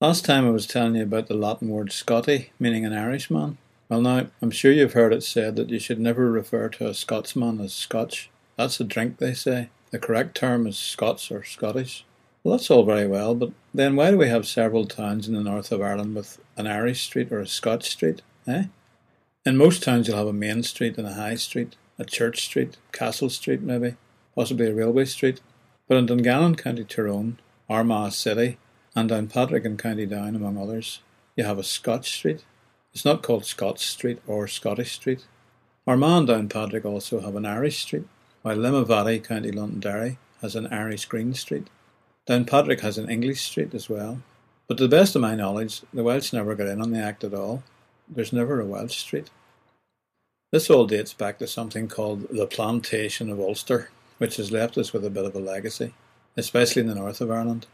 Last time I was telling you about the Latin word Scotty, meaning an Irishman. Well now, I'm sure you've heard it said that you should never refer to a Scotsman as Scotch. That's a drink, they say. The correct term is Scots or Scottish. Well, that's all very well, but then why do we have several towns in the north of Ireland with an Irish street or a Scotch street, eh? In most towns you'll have a main street and a high street, a church street, Castle Street maybe, possibly a railway street. But in Dungannon, County Tyrone, Armagh City, and Downpatrick in County Down, among others, you have a Scotch street. It's not called Scots Street or Scottish Street. Armagh and Downpatrick also have an Irish street, while Limavady, County Londonderry, has an Irish Green Street. Downpatrick has an English street as well. But to the best of my knowledge, the Welsh never got in on the act at all. There's never a Welsh street. This all dates back to something called the Plantation of Ulster, which has left us with a bit of a legacy, especially in the north of Ireland.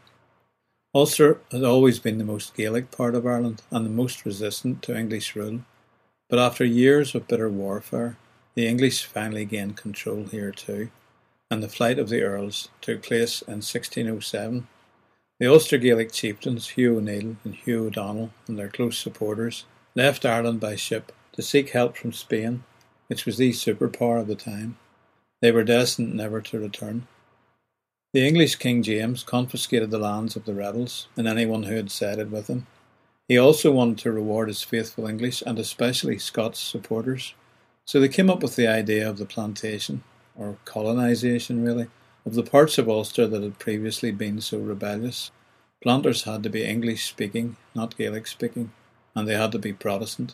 Ulster has always been the most Gaelic part of Ireland and the most resistant to English rule, but after years of bitter warfare, the English finally gained control here too, and the flight of the Earls took place in 1607. The Ulster Gaelic chieftains Hugh O'Neill and Hugh O'Donnell and their close supporters left Ireland by ship to seek help from Spain, which was the superpower of the time. They were destined never to return. The English King James confiscated the lands of the rebels and anyone who had sided with him. He also wanted to reward his faithful English and especially Scots supporters, so they came up with the idea of the plantation, or colonisation really, of the parts of Ulster that had previously been so rebellious. Planters had to be English speaking, not Gaelic speaking, and they had to be Protestant.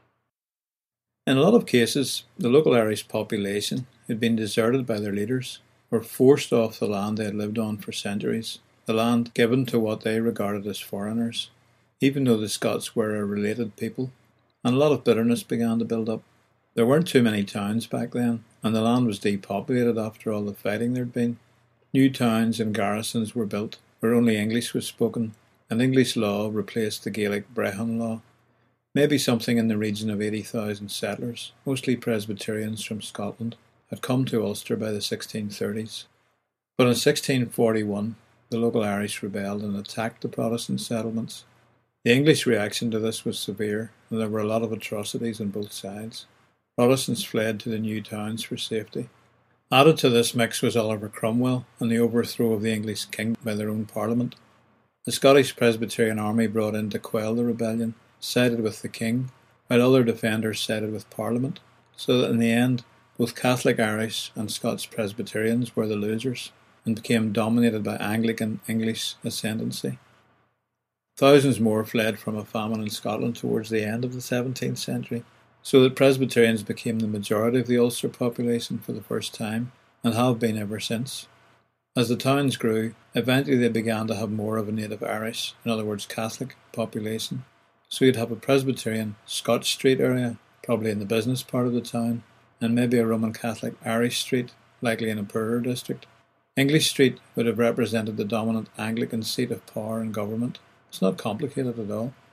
In a lot of cases, the local Irish population had been deserted by their leaders, were forced off the land they had lived on for centuries, the land given to what they regarded as foreigners, even though the Scots were a related people, and a lot of bitterness began to build up. There weren't too many towns back then, and the land was depopulated after all the fighting there'd been. New towns and garrisons were built where only English was spoken, and English law replaced the Gaelic Brehon law. Maybe something in the region of 80,000 settlers, mostly Presbyterians from Scotland, had come to Ulster by the 1630s. But in 1641, the local Irish rebelled and attacked the Protestant settlements. The English reaction to this was severe, and there were a lot of atrocities on both sides. Protestants fled to the new towns for safety. Added to this mix was Oliver Cromwell and the overthrow of the English king by their own parliament. The Scottish Presbyterian army brought in to quell the rebellion sided with the king, while other defenders sided with Parliament, so that in the end both Catholic Irish and Scots Presbyterians were the losers and became dominated by Anglican English ascendancy. Thousands more fled from a famine in Scotland towards the end of the 17th century, so that Presbyterians became the majority of the Ulster population for the first time, and have been ever since. As the towns grew, eventually they began to have more of a native Irish, in other words Catholic, population. So you'd have a Presbyterian Scotch Street area, probably in the business part of the town, and maybe a Roman Catholic Irish Street, likely in a poorer district. English Street would have represented the dominant Anglican seat of power and government. It's not complicated at all.